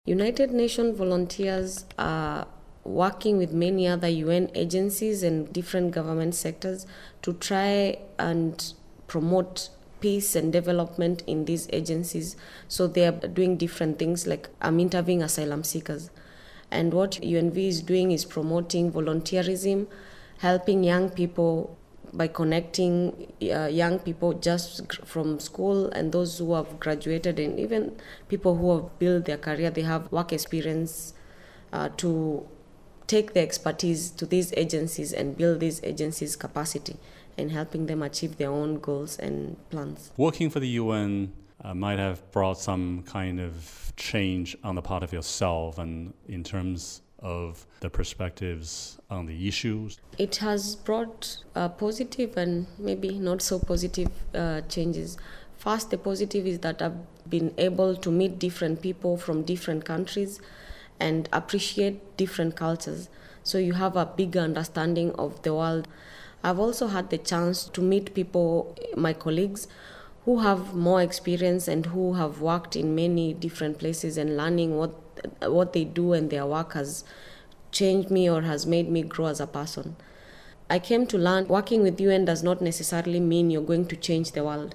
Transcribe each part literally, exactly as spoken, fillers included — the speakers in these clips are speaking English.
United Nations volunteers are working with many other U N agencies and different government sectors to try and promote peace and development in these agencies. So they are doing different things, like I'm interviewing asylum seekers. And what U N V is doing is promoting volunteerism, helping young people by connecting uh, young people just from school and those who have graduated, and even people who have built their career, they have work experience, uh, to take their expertise to these agencies and build these agencies' capacity and helping them achieve their own goals and plans. Working for the U N uh, might have brought some kind of change on the part of yourself and in terms of the perspectives on the issues. It has brought uh, positive and maybe not so positive uh, changes. First, the positive is that I've been able to meet different people from different countries and appreciate different cultures. So you have a bigger understanding of the world. I've also had the chance to meet people, my colleagues, who have more experience and who have worked in many different places, and learning what what they do and their work has changed me or has made me grow as a person. I came to learn working with U N does not necessarily mean you're going to change the world.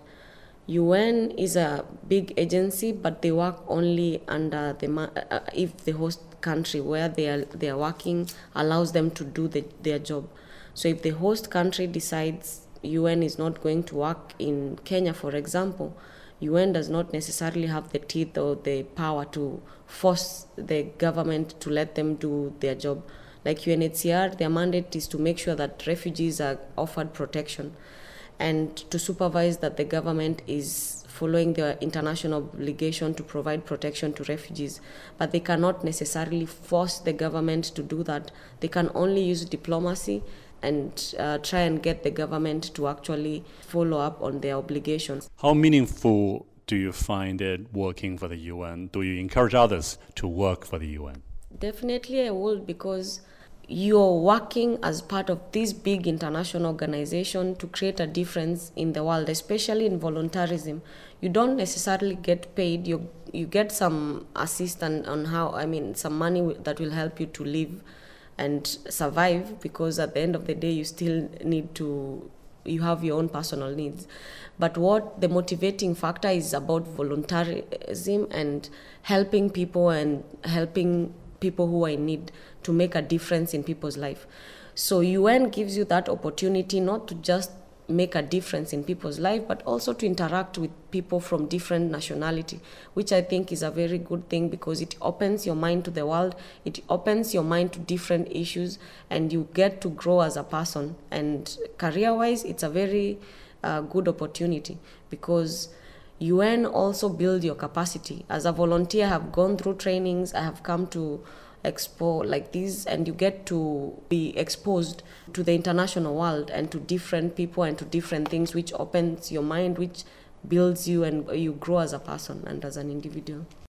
U N is a big agency, but they work only under the uh, if the host country where they are they are working allows them to do the, their job. So if the host country decides U N is not going to work in Kenya, for example, U N does not necessarily have the teeth or the power to force the government to let them do their job. Like U N H C R, their mandate is to make sure that refugees are offered protection and to supervise that the government is following their international obligation to provide protection to refugees. But they cannot necessarily force the government to do that. They can only use diplomacy and uh, try and get the government to actually follow up on their obligations. How meaningful do you find it working for the U N? Do you encourage others to work for the U N? Definitely I would, because you're working as part of this big international organization to create a difference in the world, especially in voluntarism. You don't necessarily get paid. You you get some assistance on how, I mean, some money that will help you to live and survive, because at the end of the day you still need to, you have your own personal needs. But what the motivating factor is about voluntarism and helping people and helping people who are in need to make a difference in people's life. So U N gives you that opportunity not to just make a difference in people's life, but also to interact with people from different nationality, which I think is a very good thing, because it opens your mind to the world, it opens your mind to different issues, and you get to grow as a person. And career-wise, it's a very uh, good opportunity, because U N also build your capacity. As a volunteer, I have gone through trainings, I have come to expo like this, and you get to be exposed to the international world and to different people and to different things, which opens your mind, which builds you, and you grow as a person and as an individual.